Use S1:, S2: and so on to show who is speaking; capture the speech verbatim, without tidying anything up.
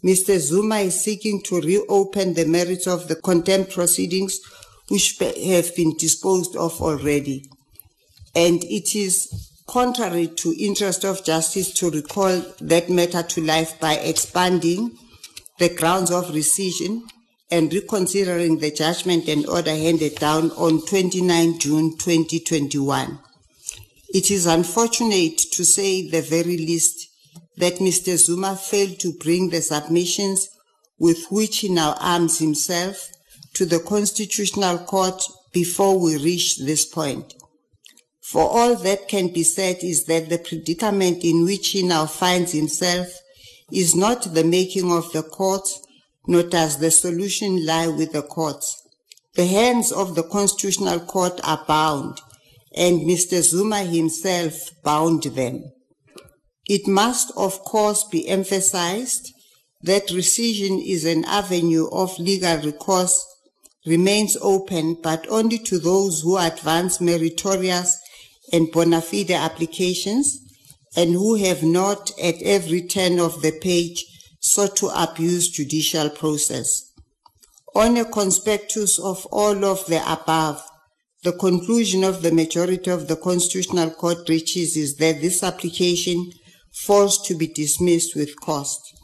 S1: Mister Zuma is seeking to reopen the merits of the contempt proceedings which have been disposed of already. And it is contrary to interest of justice to recall that matter to life by expanding the grounds of rescission and reconsidering the judgment and order handed down on the twenty-ninth of June twenty twenty-one. It is unfortunate, to say the very least, that Mister Zuma failed to bring the submissions with which he now arms himself to the Constitutional Court before we reach this point. For all that can be said is that the predicament in which he now finds himself is not the making of the courts, nor does the solution lie with the courts. The hands of the Constitutional Court are bound, and Mister Zuma himself bound them. It must, of course, be emphasized that rescission is an avenue of legal recourse, remains open, but only to those who advance meritorious and bona fide applications and who have not at every turn of the page sought to abuse judicial process. On a conspectus of all of the above, the conclusion of the majority of the Constitutional Court reaches is that this application falls to be dismissed with cost.